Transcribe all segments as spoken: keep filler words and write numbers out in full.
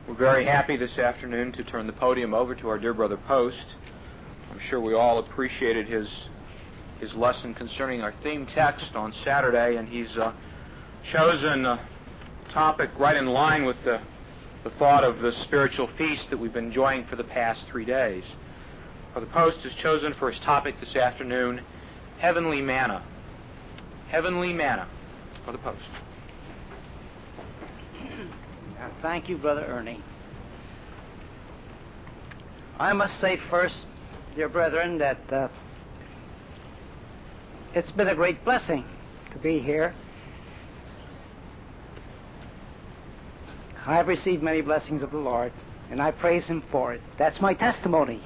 We're very happy this afternoon to turn the podium over to our dear brother Post. I'm sure we all appreciated his his lesson concerning our theme text on Saturday, and he's uh, chosen a topic right in line with the, the thought of the spiritual feast that we've been enjoying for the past three days. Brother Post has chosen for his topic this afternoon, Heavenly Manna. Heavenly Manna. Brother Post. Thank you, Brother Ernie. I must say first, dear brethren, that uh, it's been a great blessing to be here. I've received many blessings of the Lord, and I praise Him for it. That's my testimony.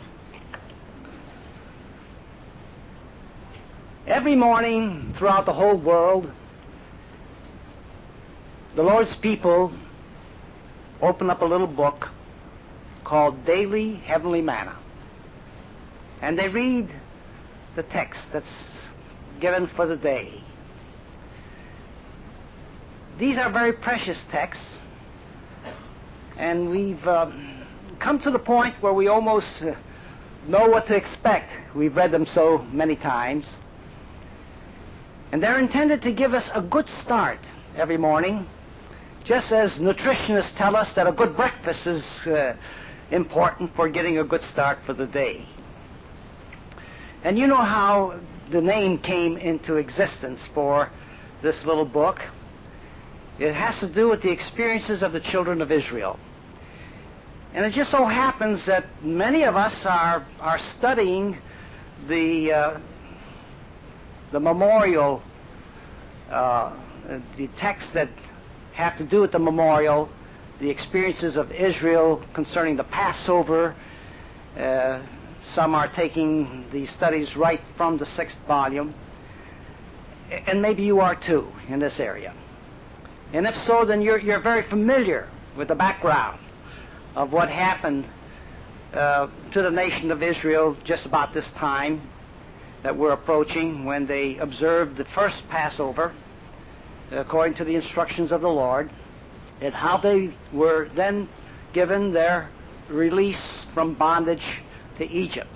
Every morning throughout the whole world, the Lord's people open up a little book called Daily Heavenly Manna. And they read the text that's given for the day. These are very precious texts, and we've uh, come to the point where we almost uh, know what to expect. We've read them so many times. And they're intended to give us a good start every morning, just as nutritionists tell us that a good breakfast is uh, important for getting a good start for the day. And you know how the name came into existence for this little book. It has to do with the experiences of the children of Israel. And it just so happens that many of us are, are studying the, uh, the memorial, uh, the text that have to do with the memorial, the experiences of Israel concerning the Passover. Uh, some are taking the studies right from the sixth volume, and maybe you are too in this area. And if so, then you're, you're very familiar with the background of what happened uh, to the nation of Israel just about this time that we're approaching, when they observed the first Passover according to the instructions of the Lord, and how they were then given their release from bondage to Egypt.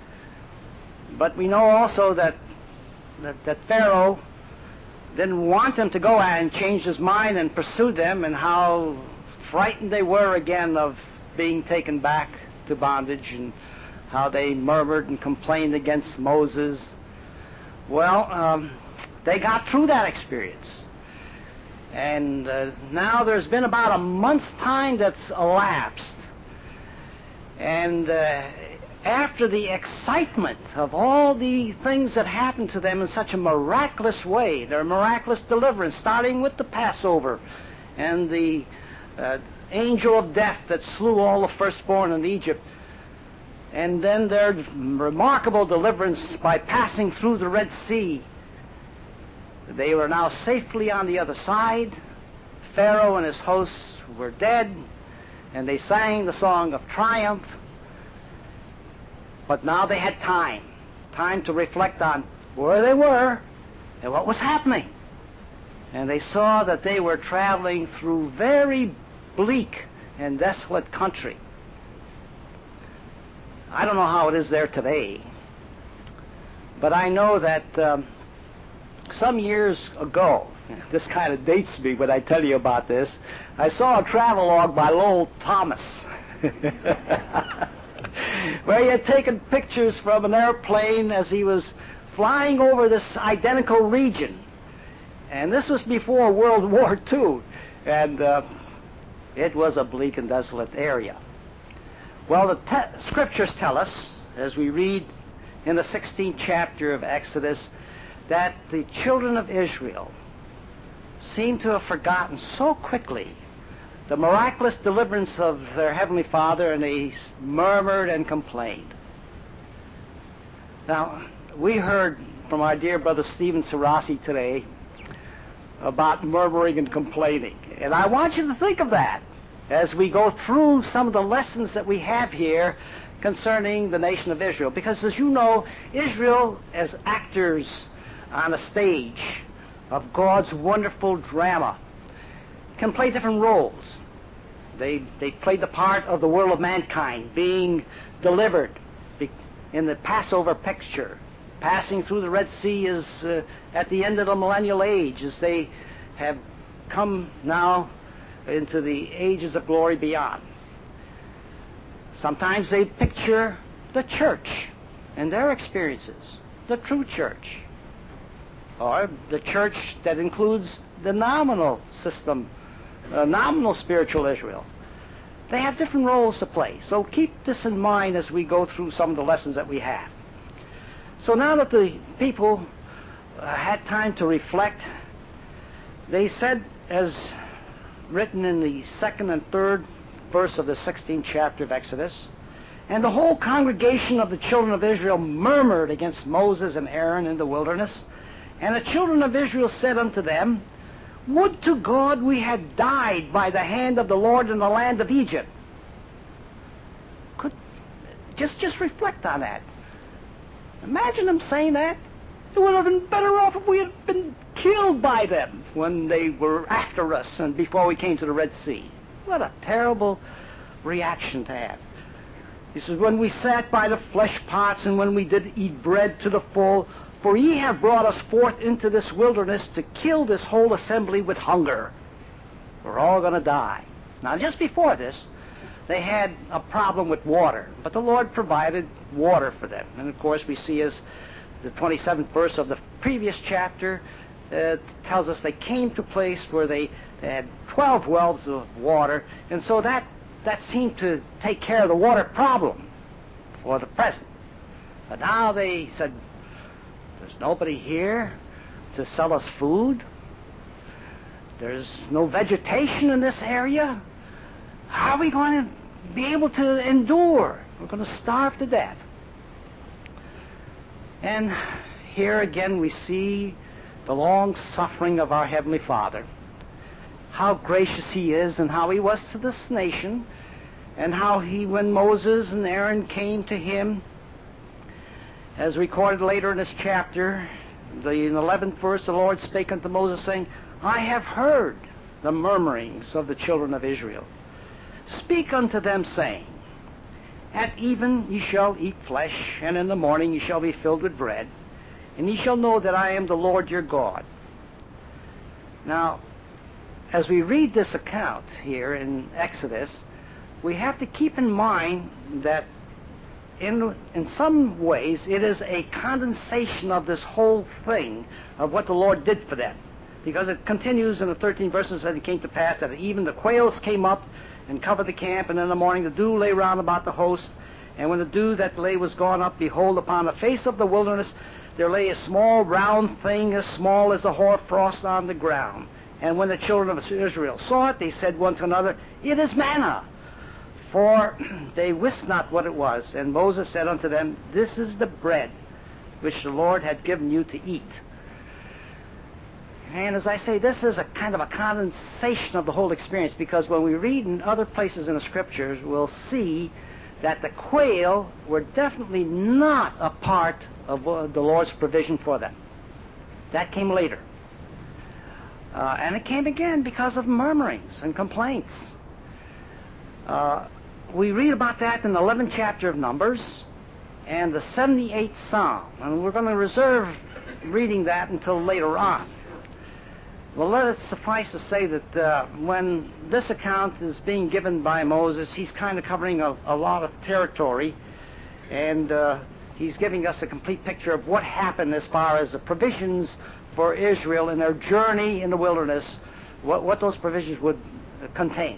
But we know also that, that, that Pharaoh didn't want them to go and changed his mind and pursued them, and how frightened they were again of being taken back to bondage, and how they murmured and complained against Moses. Well, um, they got through that experience. And uh, now there's been about a month's time that's elapsed. And uh, after the excitement of all the things that happened to them in such a miraculous way, their miraculous deliverance, starting with the Passover and the uh, angel of death that slew all the firstborn in Egypt, and then their remarkable deliverance by passing through the Red Sea. They were now safely on the other side. Pharaoh and his hosts were dead, and they sang the song of triumph. But now they had time, time to reflect on where they were and what was happening. And they saw that they were traveling through very bleak and desolate country. I don't know how it is there today, but I know that um, some years ago, this kind of dates me when I tell you about this, I saw a travelogue by Lowell Thomas where he had taken pictures from an airplane as he was flying over this identical region. And this was before World War Two, and uh, it was a bleak and desolate area. Well, the te- scriptures tell us, as we read in the sixteenth chapter of Exodus, that the children of Israel seem to have forgotten so quickly the miraculous deliverance of their Heavenly Father, and they murmured and complained. Now, we heard from our dear brother Stephen Sarasi today about murmuring and complaining, and I want you to think of that as we go through some of the lessons that we have here concerning the nation of Israel. Because, as you know, Israel, as actors on a stage of God's wonderful drama, can play different roles. They, they played the part of the world of mankind being delivered in the Passover picture. Passing through the Red Sea is uh, at the end of the millennial age, as they have come now into the ages of glory beyond. Sometimes they picture the church and their experiences, the true church, or the church that includes the nominal system, uh, nominal spiritual Israel. They have different roles to play. So keep this in mind as we go through some of the lessons that we have. So now that the people uh, had time to reflect, they said, as written in the second and third verse of the sixteenth chapter of Exodus, and the whole congregation of the children of Israel murmured against Moses and Aaron in the wilderness. And the children of Israel said unto them, would to God we had died by the hand of the Lord in the land of Egypt. Could just just reflect on that. Imagine them saying that. It would have been better off if we had been killed by them when they were after us and before we came to the Red Sea. What a terrible reaction to have. He says, when we sat by the flesh pots and when we did eat bread to the full, for ye have brought us forth into this wilderness to kill this whole assembly with hunger. We're all going to die. Now, just before this, they had a problem with water, but the Lord provided water for them. And, of course, we see as the twenty-seventh verse of the previous chapter uh, tells us they came to a place where they, they had twelve wells of water, and so that, that seemed to take care of the water problem for the present. But now they said, there's nobody here to sell us food. There's no vegetation in this area. How are we going to be able to endure? We're going to starve to death. And here again we see the long suffering of our Heavenly Father. How gracious He is, and how He was to this nation, and how He, when Moses and Aaron came to Him, as recorded later in this chapter, the eleventh verse, the Lord spake unto Moses, saying, I have heard the murmurings of the children of Israel. Speak unto them, saying, at even ye shall eat flesh, and in the morning ye shall be filled with bread, and ye shall know that I am the Lord your God. Now, as we read this account here in Exodus, we have to keep in mind that In, in some ways, it is a condensation of this whole thing of what the Lord did for them. Because it continues in the thirteen verses that it came to pass that even the quails came up and covered the camp, and in the morning the dew lay round about the host. And when the dew that lay was gone up, behold, upon the face of the wilderness there lay a small round thing as small as a hoarfrost on the ground. And when the children of Israel saw it, they said one to another, it is manna. For they wist not what it was. And Moses said unto them, this is the bread which the Lord had given you to eat. And as I say, this is a kind of a condensation of the whole experience, because when we read in other places in the Scriptures, we'll see that the quail were definitely not a part of uh, the Lord's provision for them. That came later. Uh, and it came again because of murmurings and complaints. Uh, we read about that in the eleventh chapter of Numbers and the seventy-eighth Psalm. And we're going to reserve reading that until later on. Well, let it suffice to say that uh, when this account is being given by Moses, he's kind of covering a, a lot of territory, and uh, he's giving us a complete picture of what happened as far as the provisions for Israel in their journey in the wilderness, what, what those provisions would uh, contain.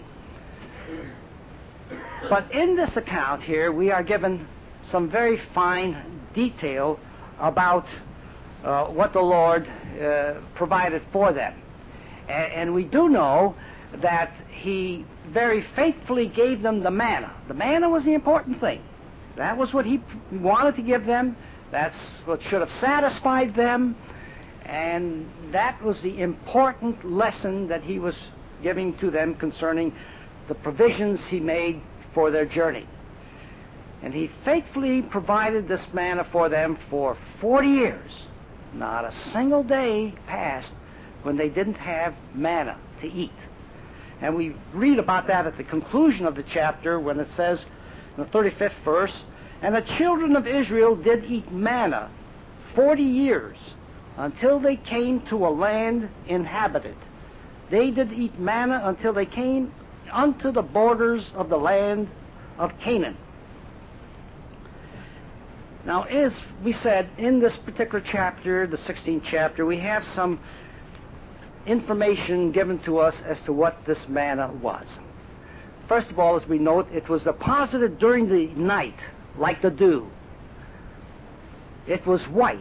But in this account here, we are given some very fine detail about uh, what the Lord uh, provided for them. And we do know that He very faithfully gave them the manna. The manna was the important thing. That was what He wanted to give them. That's what should have satisfied them. And that was the important lesson that He was giving to them concerning the provisions He made for their journey. And He faithfully provided this manna for them for forty years. Not a single day passed when they didn't have manna to eat. And we read about that at the conclusion of the chapter when it says in the thirty-fifth verse, "And the children of Israel did eat manna forty years until they came to a land inhabited. They did eat manna until they came unto the borders of the land of Canaan." Now, as we said, in this particular chapter, the sixteenth chapter, we have some information given to us as to what this manna was. First of all, as we note, it was deposited during the night, like the dew. It was white.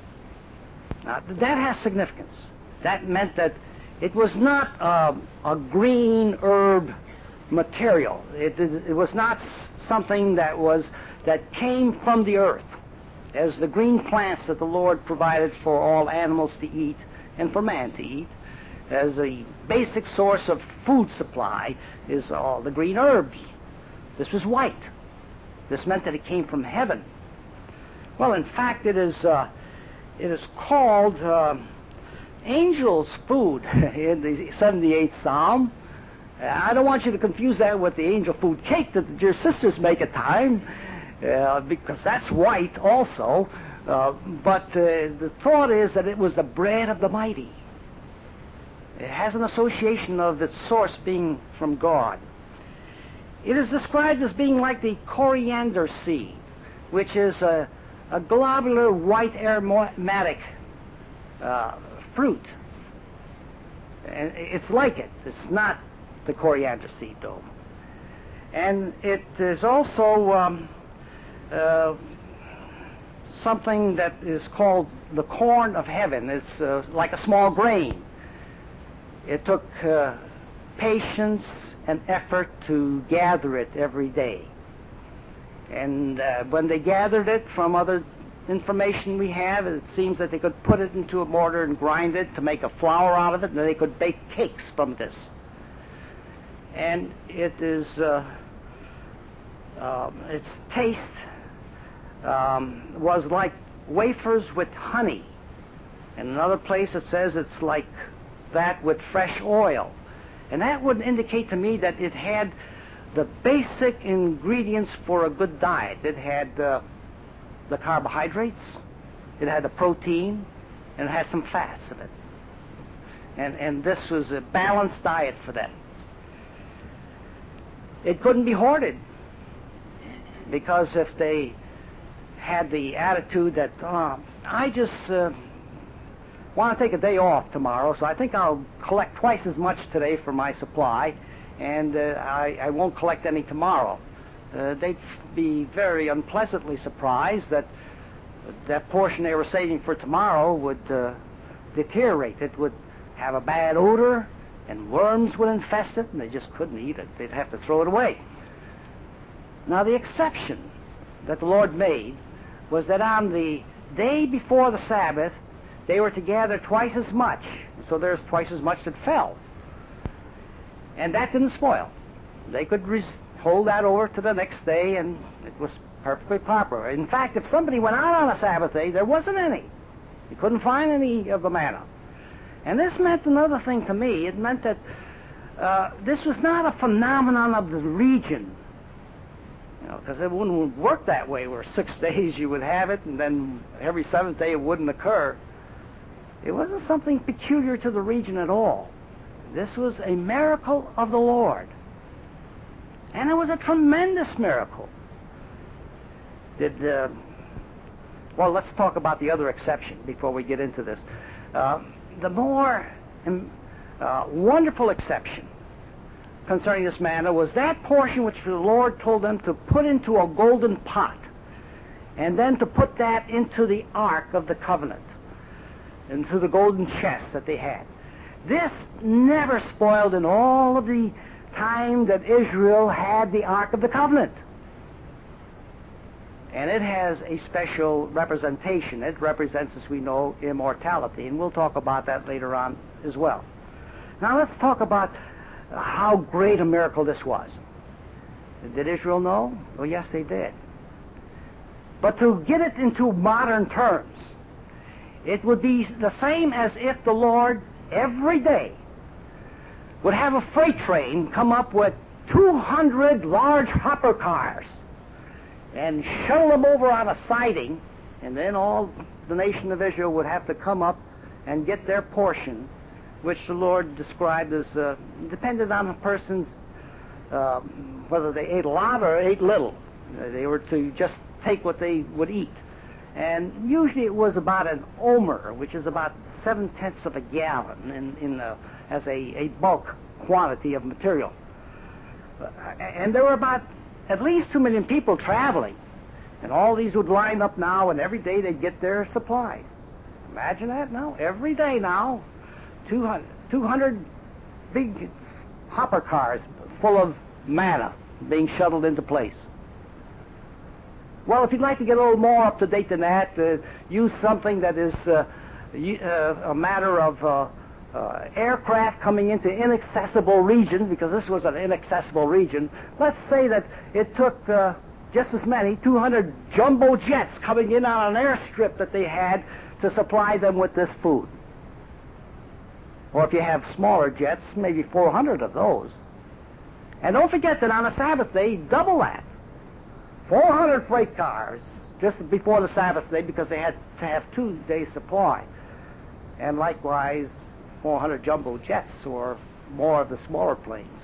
Now, that has significance. That meant that it was not uh, a green herb material. It, it, it was not something that was that came from the earth, as the green plants that the Lord provided for all animals to eat and for man to eat. As a basic source of food supply is all the green herbs. This was white. This meant that it came from heaven. Well, in fact, it is uh, it is called uh, angel's food in the seventy-eighth Psalm. I don't want you to confuse that with the angel food cake that your sisters make at time, uh, because that's white also. Uh, but uh, the thought is that it was the bread of the mighty. It has an association of its source being from God. It is described as being like the coriander seed, which is a, a globular white aromatic uh, fruit. And it's like it. It's not the coriander seed, though. And it is also um, uh, something that is called the corn of heaven. It's uh, like a small grain. It took uh, patience and effort to gather it every day. And uh, when they gathered it, from other information we have, it seems that they could put it into a mortar and grind it to make a flour out of it, and then they could bake cakes from this. And it is, uh, uh, its taste um, was like wafers with honey. In another place it says it's like that with fresh oil. And that would indicate to me that it had the basic ingredients for a good diet. It had uh, the carbohydrates, it had the protein, and it had some fats in it. And, and this was a balanced diet for them. It couldn't be hoarded, because if they had the attitude that, oh, I just uh, want to take a day off tomorrow, so I think I'll collect twice as much today for my supply, and uh, I, I won't collect any tomorrow. Uh, they'd be very unpleasantly surprised that that portion they were saving for tomorrow would uh, deteriorate. It would have a bad odor, and worms would infest it, and they just couldn't eat it. They'd have to throw it away. Now, the exception that the Lord made was that on the day before the Sabbath, they were to gather twice as much. So there's twice as much that fell. And that didn't spoil. They could res- hold that over to the next day, and it was perfectly proper. In fact, if somebody went out on a Sabbath day, there wasn't any. You couldn't find any of the manna. And this meant another thing to me. It meant that uh, this was not a phenomenon of the region. You know, because it wouldn't work that way, where six days you would have it, and then every seventh day it wouldn't occur. It wasn't something peculiar to the region at all. This was a miracle of the Lord. And it was a tremendous miracle. Did, uh, well, let's talk about the other exception before we get into this. Uh, the more um, uh, wonderful exception concerning this manna was that portion which the Lord told them to put into a golden pot, and then to put that into the Ark of the Covenant, into the golden chest that they had. This never spoiled in all of the time that Israel had the Ark of the Covenant. And it has a special representation. It represents, as we know, immortality, and we'll talk about that later on as well. Now let's talk about how great a miracle this was. Did Israel know? Well, yes, they did. But to get it into modern terms, it would be the same as if the Lord every day would have a freight train come up with two hundred large hopper cars and shuttle them over on a siding, and then all the nation of Israel would have to come up and get their portion, which the Lord described as uh, depended on a person's uh, whether they ate a lot or ate little. Uh, they were to just take what they would eat. And usually it was about an omer, which is about seven-tenths of a gallon in, in uh, as a, a bulk quantity of material. Uh, and there were about at least two million people traveling. And all these would line up now, and every day they'd get their supplies. Imagine that now. Every day now, two hundred, two hundred big hopper cars full of manna being shuttled into place. Well, if you'd like to get a little more up to date than that, uh, use something that is uh, uh, a matter of uh, uh, aircraft coming into inaccessible regions, because this was an inaccessible region. Let's say that it took uh, just as many, two hundred jumbo jets coming in on an airstrip that they had to supply them with this food. Or if you have smaller jets, maybe four hundred of those. And don't forget that on a Sabbath day, double that. four hundred freight cars just before the Sabbath day, because they had to have two days' supply. And likewise, four hundred jumbo jets or more of the smaller planes.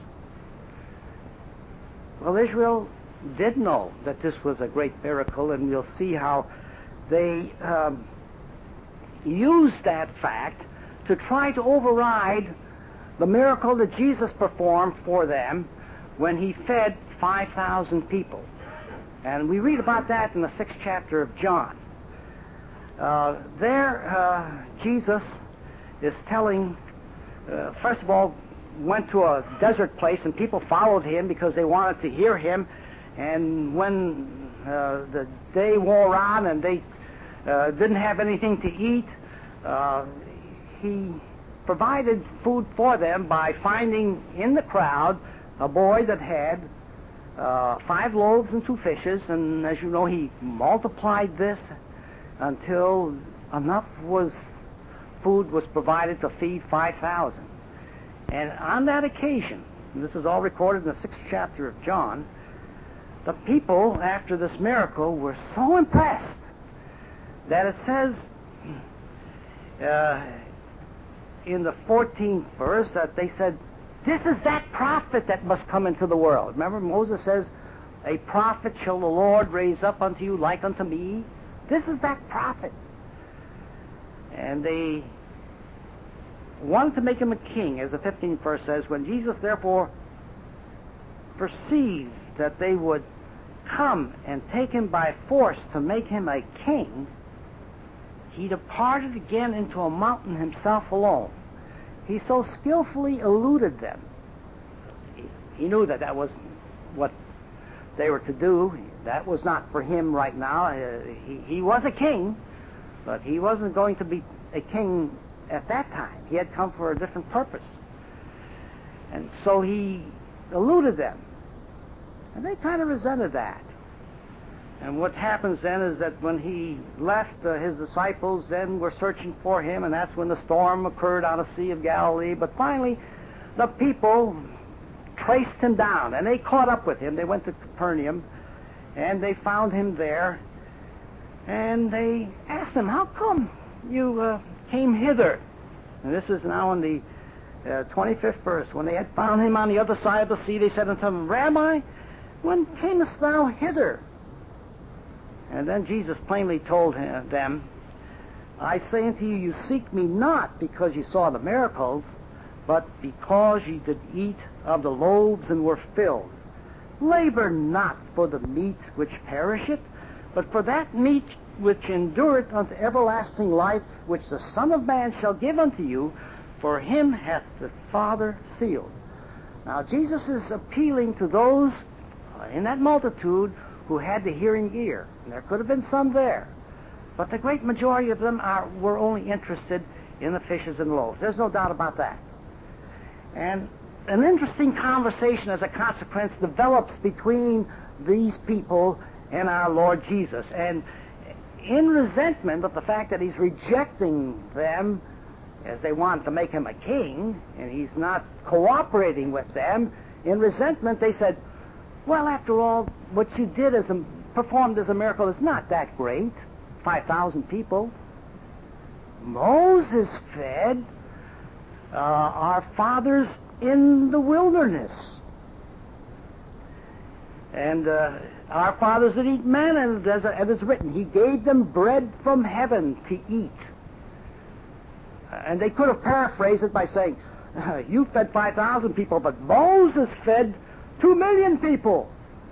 Well, Israel did know that this was a great miracle, and we'll see how they um, used that fact to try to override the miracle that Jesus performed for them when he fed five thousand people. And we read about that in the sixth chapter of John. Uh, there, uh, Jesus is telling, uh, first of all, went to a desert place, and people followed him because they wanted to hear him. And when uh, the day wore on and they uh, didn't have anything to eat, uh, he provided food for them by finding in the crowd a boy that had uh, five loaves and two fishes, and as you know, he multiplied this until enough was food was provided to feed five thousand. And on that occasion, and this is all recorded in the sixth chapter of John, the people, after this miracle, were so impressed that it says uh, in the fourteenth verse that they said, "This is that prophet that must come into the world." Remember, Moses says, "A prophet shall the Lord raise up unto you like unto me." This is that prophet. And they wanted to make him a king, as the fifteenth verse says. When Jesus, therefore, perceived that they would come and take him by force to make him a king, he departed again into a mountain himself alone. He so skillfully eluded them. He knew that that was what they were to do. That was not for him right now. Uh, he, he was a king, but he wasn't going to be a king at that time. He had come for a different purpose. And so he eluded them. And they kind of resented that. And what happens then is that when he left, uh, his disciples then were searching for him, and that's when the storm occurred on the Sea of Galilee. But finally, the people traced him down, and they caught up with him. They went to Capernaum, and they found him there. And they asked him, "How come you uh, came hither?" And this is now in the uh, twenty-fifth verse. When they had found him on the other side of the sea, they said unto him, "Rabbi, when camest thou hither?" And then Jesus plainly told him, them, "I say unto you, you seek me not because you saw the miracles, but because ye did eat of the loaves and were filled. Labor not for the meat which perisheth, but for that meat which endureth unto everlasting life, which the Son of Man shall give unto you, for him hath the Father sealed." Now Jesus is appealing to those in that multitude who had the hearing ear. And there could have been some there. But the great majority of them are, were only interested in the fishes and loaves. There's no doubt about that. And an interesting conversation as a consequence develops between these people and our Lord Jesus. And in resentment of the fact that he's rejecting them as they want to make him a king, and he's not cooperating with them. In resentment, they said, well, after all, what you did as a, performed as a miracle is not that great. five thousand people. Moses fed uh, our fathers in the wilderness. And uh, our fathers did eat manna in the desert, and it's written, he gave them bread from heaven to eat. And they could have paraphrased it by saying, you fed five thousand people, but Moses fed two million people.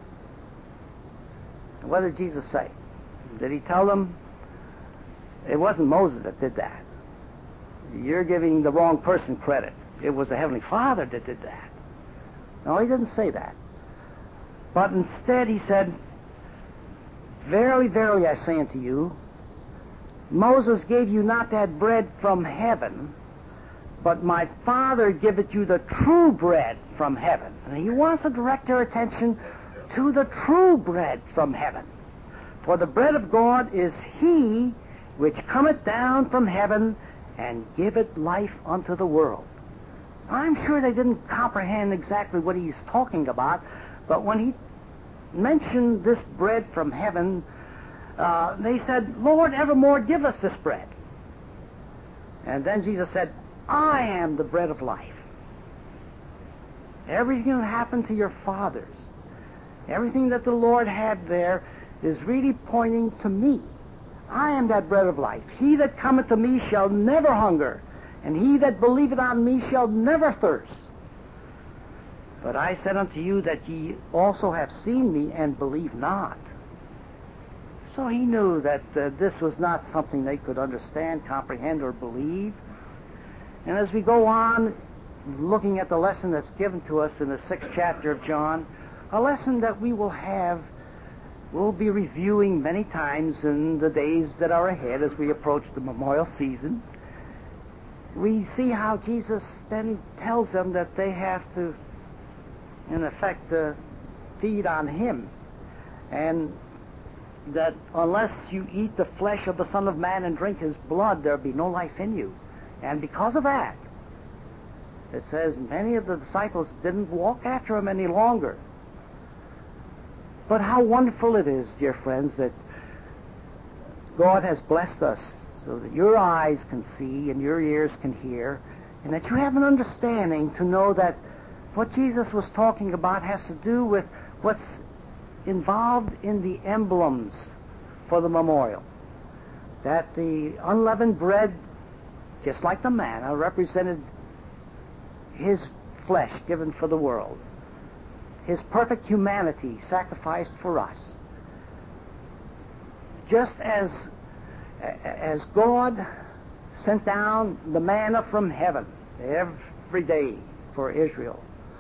And what did Jesus say? Did he tell them it wasn't Moses that did that? You're giving the wrong person credit. It was the Heavenly Father that did that. No, he didn't say that. But instead he said, verily, verily, I say unto you, Moses gave you not that bread from heaven, but my Father giveth you the true bread from heaven. And he wants to direct their attention to the true bread from heaven. For the bread of God is he which cometh down from heaven and giveth life unto the world. I'm sure they didn't comprehend exactly what he's talking about, but when he mentioned this bread from heaven, uh, they said, Lord, evermore give us this bread. And then Jesus said, I am the bread of life. Everything that happened to your fathers, everything that the Lord had there is really pointing to me. I am that bread of life. He that cometh to me shall never hunger, and he that believeth on me shall never thirst. But I said unto you that ye also have seen me and believe not. So he knew that uh, this was not something they could understand, comprehend, or believe. And as we go on, looking at the lesson that's given to us in the sixth chapter of John, a lesson that we will have, we'll be reviewing many times in the days that are ahead as we approach the memorial season. We see how Jesus then tells them that they have to, in effect, uh, feed on him. And that unless you eat the flesh of the Son of Man and drink his blood, there'll be no life in you. And because of that, it says many of the disciples didn't walk after him any longer. But how wonderful it is, dear friends, that God has blessed us so that your eyes can see and your ears can hear, and that you have an understanding to know that what Jesus was talking about has to do with what's involved in the emblems for the memorial. That the unleavened bread, just like the manna, represented his flesh given for the world, his perfect humanity sacrificed for us. Just as as God sent down the manna from heaven every day for Israel,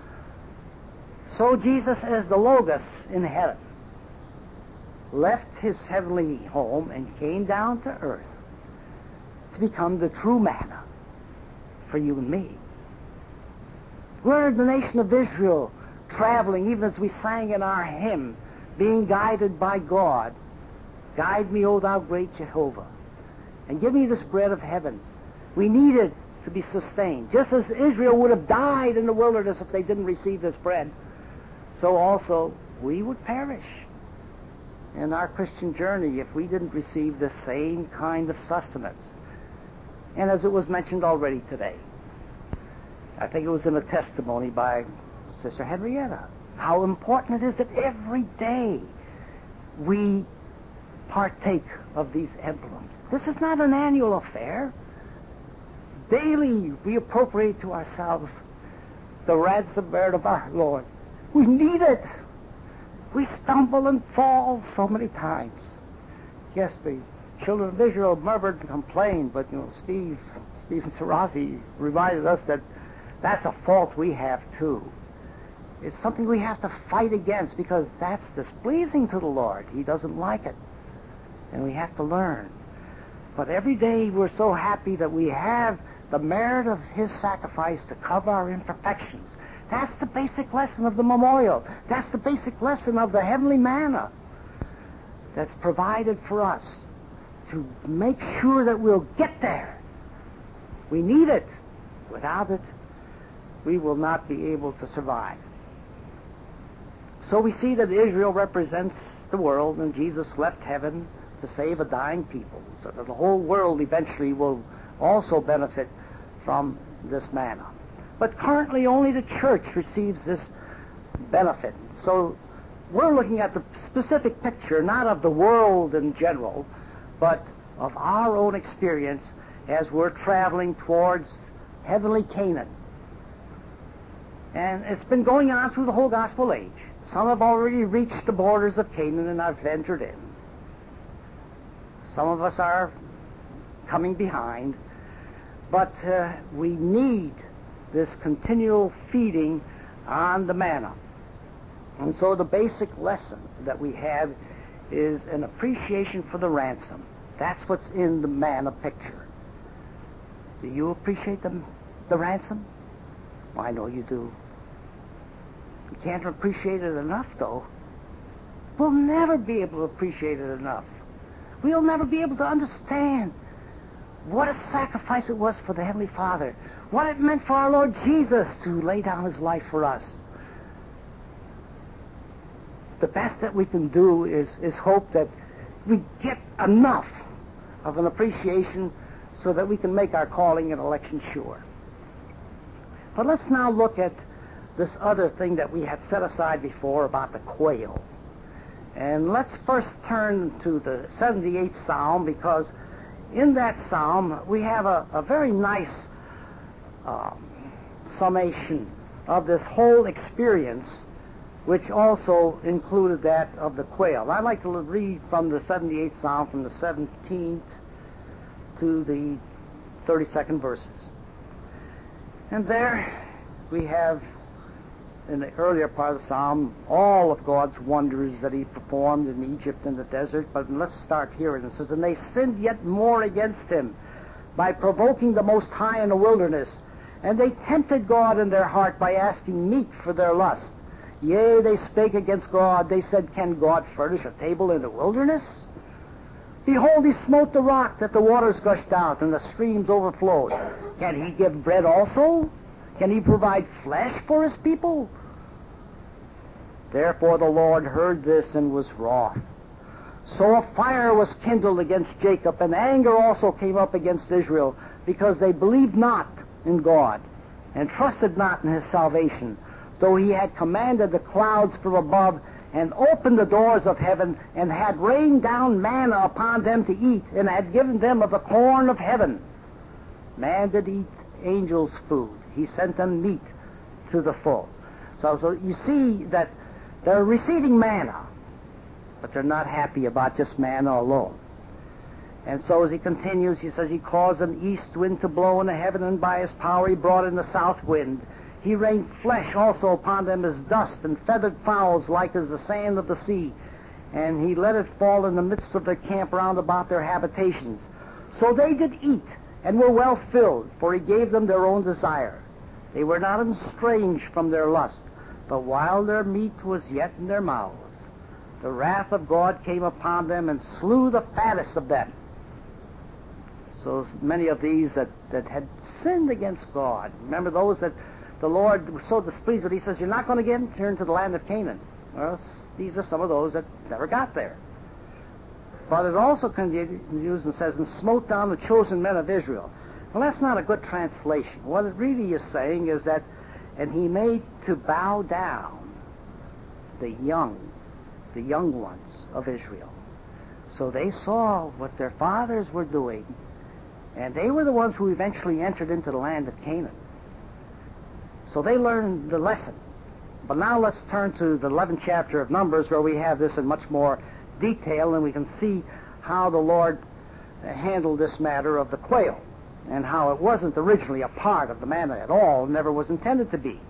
so Jesus, as the Logos in heaven, left his heavenly home and came down to earth to become the true manna for you and me. We're the nation of Israel, traveling, even as we sang in our hymn, being guided by God. Guide me, O thou great Jehovah, and give me this bread of heaven. We need it to be sustained. Just as Israel would have died in the wilderness if they didn't receive this bread, so also we would perish in our Christian journey if we didn't receive the same kind of sustenance. And as it was mentioned already today, I think it was in a testimony by Sister Henrietta, how important it is that every day we partake of these emblems. This is not an annual affair. Daily we appropriate to ourselves the ransom merit of our Lord. We need it. We stumble and fall so many times. Yes, the children of Israel murmured and complained, but you know, Steve, Stephen Sarasi reminded us that that's a fault we have too. It's something we have to fight against because that's displeasing to the Lord. He doesn't like it. And we have to learn. But every day we're so happy that we have the merit of his sacrifice to cover our imperfections. That's the basic lesson of the memorial. That's the basic lesson of the heavenly manna that's provided for us to make sure that we'll get there We need it. Without it, we will not be able to survive. So we see that Israel represents the world, and Jesus left heaven to save a dying people, so that the whole world eventually will also benefit from this manna. But currently only the church receives this benefit. So we're looking at the specific picture, not of the world in general, but of our own experience as we're traveling towards heavenly Canaan. And it's been going on through the whole gospel age. Some have already reached the borders of Canaan and have entered in. Some of us are coming behind. But uh, we need this continual feeding on the manna. And so the basic lesson that we have is an appreciation for the ransom. That's what's in the manna picture. Do you appreciate the, the ransom? Well, I know you do. You can't appreciate it enough, though. We'll never be able to appreciate it enough. We'll never be able to understand what a sacrifice it was for the Heavenly Father, what it meant for our Lord Jesus to lay down His life for us. The best that we can do is, is hope that we get enough of an appreciation so that we can make our calling and election sure. But let's now look at this other thing that we had set aside before about the quail. And let's first turn to the seventy-eighth Psalm, because in that psalm we have a, a very nice uh, summation of this whole experience, which also included that of the quail. I'd like to read from the seventy-eighth Psalm, from the seventeenth to the thirty-second verses. And there we have, in the earlier part of the psalm, all of God's wonders that He performed in Egypt and the desert. But let's start here. And it says, "And they sinned yet more against Him by provoking the Most High in the wilderness. And they tempted God in their heart by asking meat for their lust. Yea, they spake against God. They said, Can God furnish a table in the wilderness? Behold, He smote the rock that the waters gushed out and the streams overflowed. Can He give bread also? Can He provide flesh for His people? Therefore the Lord heard this and was wroth. So a fire was kindled against Jacob, and anger also came up against Israel, because they believed not in God, and trusted not in His salvation, though He had commanded the clouds from above, and opened the doors of heaven, and had rained down manna upon them to eat, and had given them of the corn of heaven. Man did eat angels' food. He sent them meat to the full." So, so you see that they're receiving manna, but they're not happy about just manna alone. And so as he continues, he says, "He caused an east wind to blow in the heaven, and by His power He brought in the south wind. He rained flesh also upon them as dust, and feathered fowls like as the sand of the sea. And He let it fall in the midst of their camp round about their habitations. So they did eat, and were well filled, for He gave them their own desire. They were not estranged from their lust, but while their meat was yet in their mouths, the wrath of God came upon them, and slew the fattest of them." So many of these that, that had sinned against God. Remember those that the Lord was so displeased with. He says, "You're not going to get into the land of Canaan." Well, these are some of those that never got there. But it also continues and says, "And smote down the chosen men of Israel." Well, that's not a good translation. What it really is saying is that, "And He made to bow down the young, the young ones of Israel." So they saw what their fathers were doing, and they were the ones who eventually entered into the land of Canaan. So they learned the lesson. But now let's turn to the eleventh chapter of Numbers, where we have this in much more detail, and we can see how the Lord handled this matter of the quail, and how it wasn't originally a part of the manna at all, never was intended to be.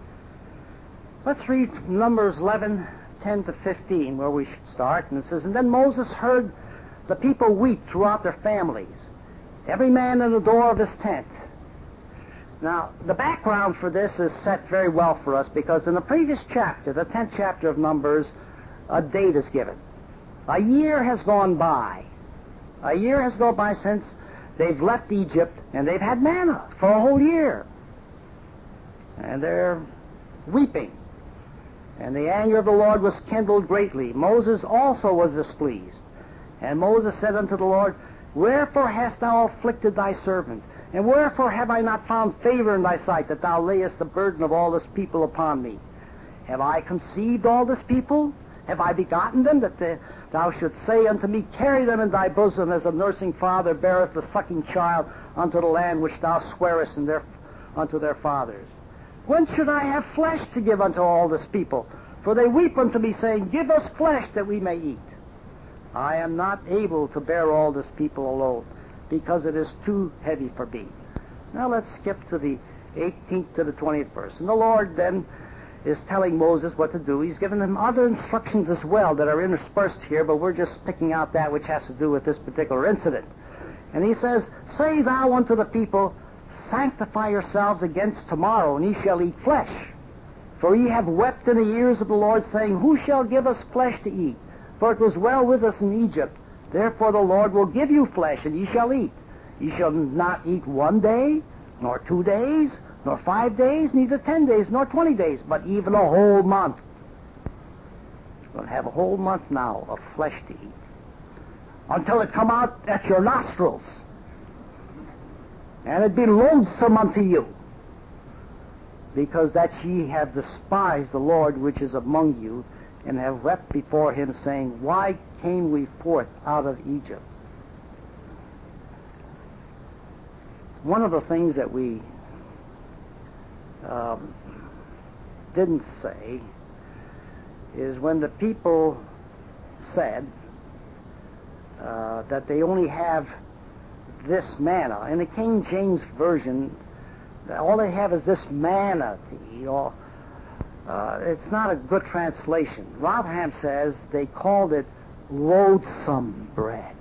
Let's read Numbers eleven, ten to fifteen, where we should start. And it says, "And then Moses heard the people weep throughout their families, every man in the door of his tent." Now, the background for this is set very well for us, because in the previous chapter, the tenth chapter of Numbers, a date is given. A year has gone by. A year has gone by since they've left Egypt, and they've had manna for a whole year. And they're weeping. And the anger of the Lord was kindled greatly. Moses also was displeased. And Moses said unto the Lord, Wherefore hast thou afflicted thy servant? And wherefore have I not found favor in thy sight, that thou layest the burden of all this people upon me? Have I conceived all this people? Have I begotten them, that the, thou shouldst say unto me, Carry them in thy bosom, as a nursing father beareth the sucking child unto the land which thou swearest in their, unto their fathers? When should I have flesh to give unto all this people? For they weep unto me, saying, Give us flesh that we may eat. I am not able to bear all this people alone, because it is too heavy for me. Now let's skip to the eighteenth to the twentieth verse. And the Lord then is telling Moses what to do. He's given him other instructions as well that are interspersed here, but we're just picking out that which has to do with this particular incident. And he says, Say thou unto the people, Sanctify yourselves against tomorrow, and ye shall eat flesh. For ye have wept in the ears of the Lord, saying, Who shall give us flesh to eat? For it was well with us in Egypt. Therefore the Lord will give you flesh, and ye shall eat. Ye shall not eat one day, nor two days, nor five days, neither ten days, nor twenty days, but even a whole month. You're going to have a whole month now of flesh to eat, until it come out at your nostrils, and it be loathsome unto you, because that ye have despised the Lord which is among you, and have wept before him, saying, Why came we forth out of Egypt? One of the things that we um, didn't say is when the people said uh, that they only have this manna. In the King James Version, all they have is this manna to eat. All, uh, it's not a good translation. Rotherham says they called it loathsome bread.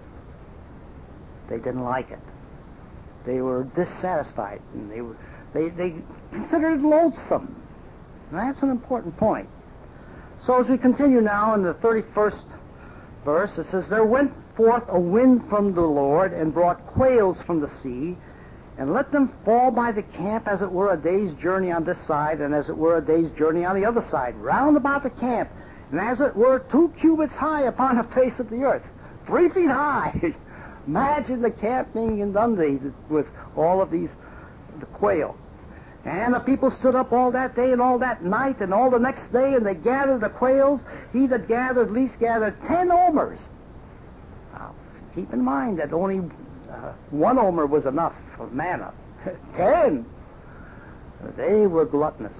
They didn't like it. They were dissatisfied, and they were they they considered it loathsome. Now, that's an important point. So as we continue now in the thirty-first verse, it says, There went forth a wind from the Lord, and brought quails from the sea, and let them fall by the camp, as it were a day's journey on this side, and as it were a day's journey on the other side, round about the camp, and as it were two cubits high upon the face of the earth, three feet high. Imagine the camp being inundated with all of these, the quail. And the people stood up all that day and all that night and all the next day, and they gathered the quails. He that gathered at least gathered ten omers. Now, keep in mind that only uh, one omer was enough of manna. Ten! They were gluttonous.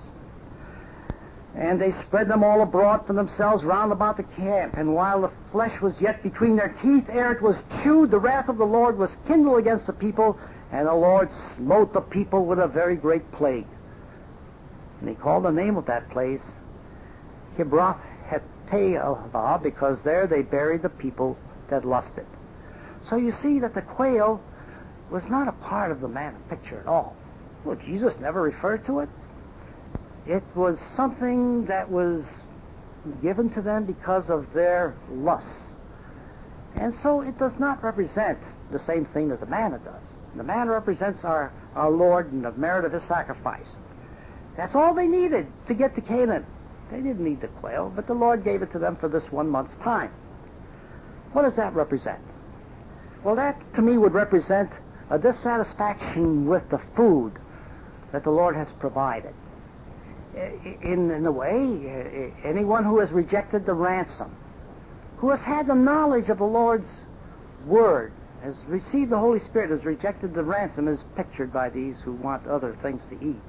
And they spread them all abroad for themselves round about the camp. And while the flesh was yet between their teeth, ere it was chewed, the wrath of the Lord was kindled against the people, and the Lord smote the people with a very great plague. And he called the name of that place Kibroth Hattaavah, because there they buried the people that lusted. So you see that the quail was not a part of the manna picture at all. Well, Jesus never referred to it. It was something that was given to them because of their lusts. And so it does not represent the same thing that the manna does. The manna represents our, our Lord and the merit of his sacrifice. That's all they needed to get to Canaan. They didn't need the quail, but the Lord gave it to them for this one month's time. What does that represent? Well, that to me would represent a dissatisfaction with the food that the Lord has provided. In, in a way, anyone who has rejected the ransom, who has had the knowledge of the Lord's Word, has received the Holy Spirit, has rejected the ransom, is pictured by these who want other things to eat.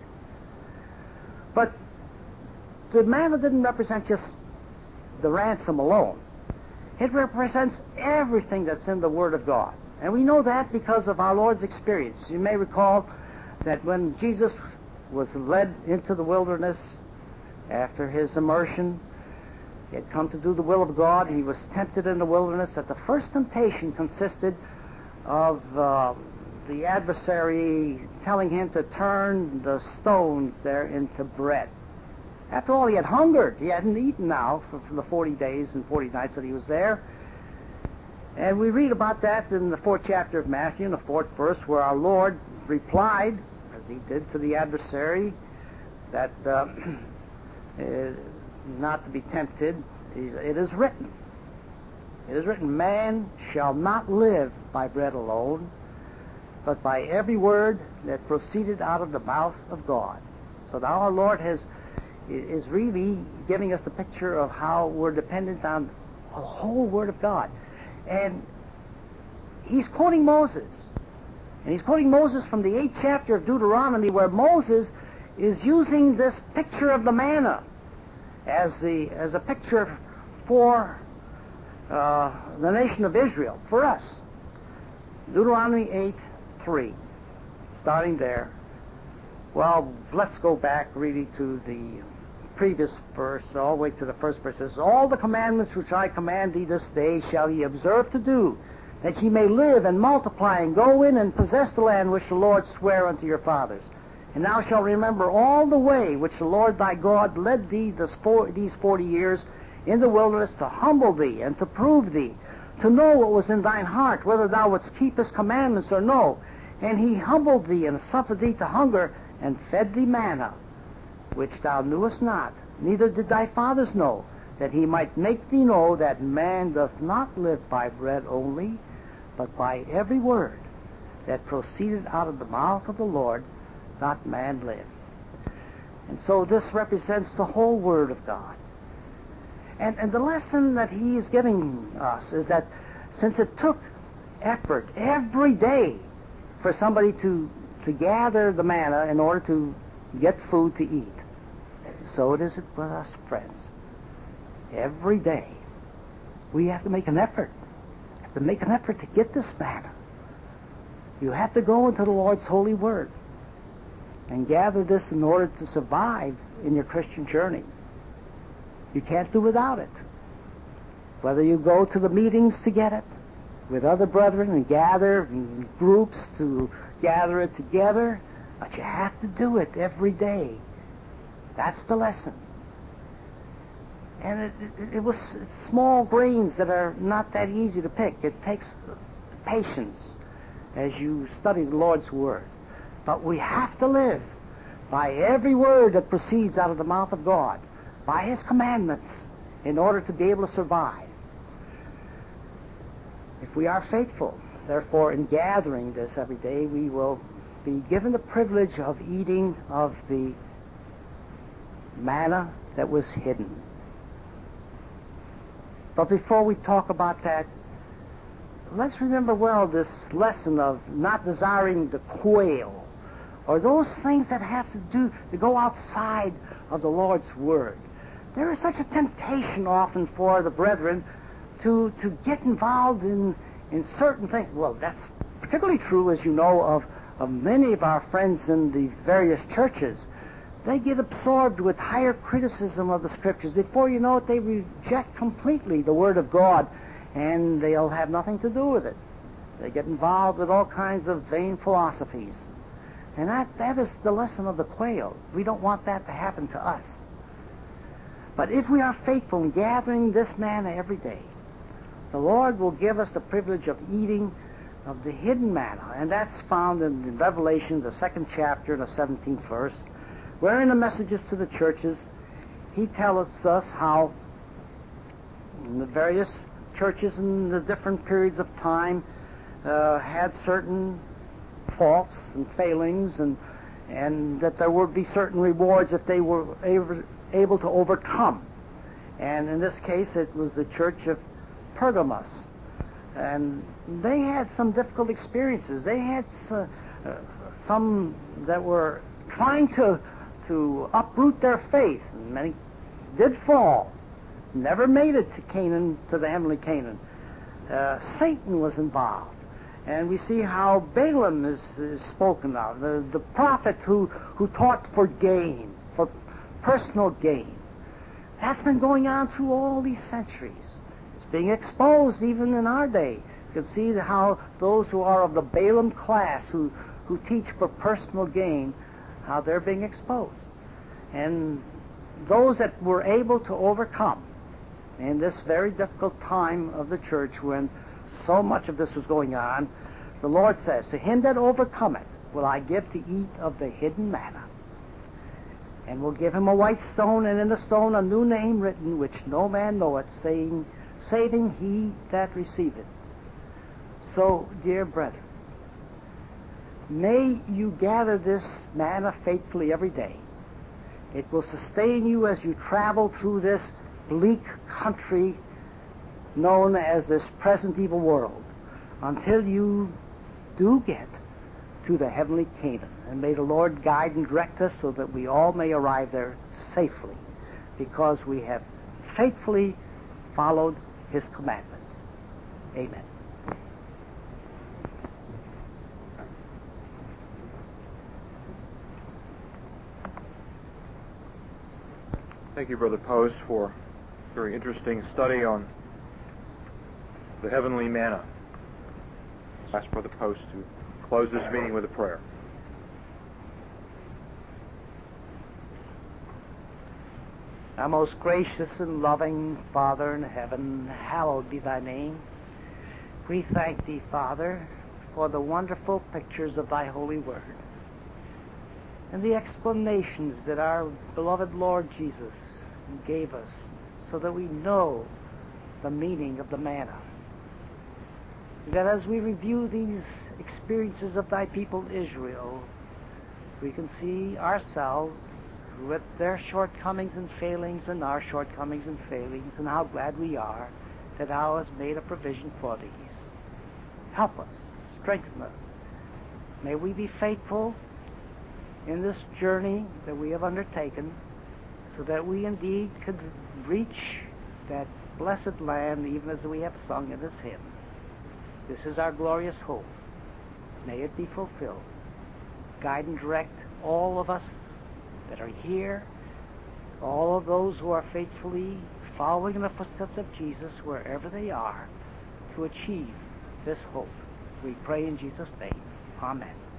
But the manna didn't represent just the ransom alone. It represents everything that's in the Word of God. And we know that because of our Lord's experience. You may recall that when Jesus was led into the wilderness after his immersion, he had come to do the will of God, and he was tempted in the wilderness. That the first temptation consisted of uh, the adversary telling him to turn the stones there into bread. After all, he had hungered. He hadn't eaten now for, for the forty days and forty nights that he was there. And we read about that in the fourth chapter of Matthew, in the fourth verse, where our Lord replied, as he did to the adversary, that uh, uh, not to be tempted. It is written. It is written, man shall not live by bread alone, but by every word that proceeded out of the mouth of God. So now our Lord has is really giving us a picture of how we're dependent on the whole Word of God. And he's quoting Moses. And he's quoting Moses from the eighth chapter of Deuteronomy, where Moses is using this picture of the manna as the as a picture for uh, the nation of Israel, for us. Deuteronomy eight three, starting there. Well, let's go back really to the previous verse, all the way to the first verse. It says, all the commandments which I command thee this day shall ye observe to do, that ye may live and multiply and go in and possess the land which the Lord sware unto your fathers. And thou shalt remember all the way which the Lord thy God led thee this four, these forty years in the wilderness, to humble thee and to prove thee, to know what was in thine heart, whether thou wouldst keep his commandments or no. And he humbled thee and suffered thee to hunger, and fed thee manna, which thou knewest not, neither did thy fathers know, that he might make thee know that man doth not live by bread only, but by every word that proceeded out of the mouth of the Lord doth man live. And so this represents the whole Word of God. And, and the lesson that he is giving us is that since it took effort every day for somebody to, to gather the manna in order to get food to eat, so it is with us, friends. Every day we have to make an effort. We have to make an effort to get this manna. You have to go into the Lord's holy Word and gather this in order to survive in your Christian journey. You can't do without it. Whether you go to the meetings to get it with other brethren and gather in groups to gather it together, but you have to do it every day. That's the lesson. And it, it, it was small grains that are not that easy to pick. It takes patience as you study the Lord's Word. But we have to live by every word that proceeds out of the mouth of God, by His commandments, in order to be able to survive. If we are faithful, therefore, in gathering this every day, we will be given the privilege of eating of the manna that was hidden. But before we talk about that, let's remember well this lesson of not desiring the quail, or those things that have to do to go outside of the Lord's Word. There is such a temptation often for the brethren to, to get involved in, in certain things. Well, that's particularly true, as you know, of, of many of our friends in the various churches. They get absorbed with higher criticism of the Scriptures. Before you know it, they reject completely the Word of God, and they'll have nothing to do with it. They get involved with all kinds of vain philosophies. And that, that is the lesson of the quail. We don't want that to happen to us. But if we are faithful in gathering this manna every day, the Lord will give us the privilege of eating of the hidden manna. And that's found in Revelation, the second chapter, the seventeenth verse, where in the messages to the churches, he tells us how the various churches in the different periods of time uh, had certain faults and failings, and and that there would be certain rewards if they were able, able to overcome. And in this case, it was the church of Pergamos. And they had some difficult experiences. They had uh, uh, some that were trying to to uproot their faith. And many did fall, never made it to Canaan, to the heavenly Canaan. Uh, Satan was involved. And we see how Balaam is, is spoken of, the, the prophet who, who taught for gain, for personal gain. That's been going on through all these centuries. It's being exposed even in our day. You can see how those who are of the Balaam class, who, who teach for personal gain, how they're being exposed. And those that were able to overcome in this very difficult time of the church, when so much of this was going on, the Lord says, to him that overcometh will I give to eat of the hidden manna. And will give him a white stone, and in the stone a new name written, which no man knoweth, saying, saving he that receiveth. So, dear brethren, may you gather this manna faithfully every day. It will sustain you as you travel through this bleak country known as this present evil world, until you do get to the heavenly Canaan. And may the Lord guide and direct us so that we all may arrive there safely, because we have faithfully followed his commandments. Amen. Thank you, Brother Post, for a very interesting study on the heavenly manna. I ask Brother Post to close this meeting with a prayer. Our most gracious and loving Father in heaven, hallowed be thy name. We thank thee, Father, for the wonderful pictures of thy holy word and the explanations that our beloved Lord Jesus gave us so that we know the meaning of the manna. That as we review these experiences of thy people Israel, we can see ourselves with their shortcomings and failings and our shortcomings and failings, and how glad we are that thou hast made a provision for these. Help us, strengthen us. May we be faithful in this journey that we have undertaken, so that we indeed could reach that blessed land, even as we have sung in this hymn. This is our glorious hope. May it be fulfilled. Guide and direct all of us that are here, all of those who are faithfully following in the footsteps of Jesus wherever they are, to achieve this hope. We pray in Jesus' name. Amen.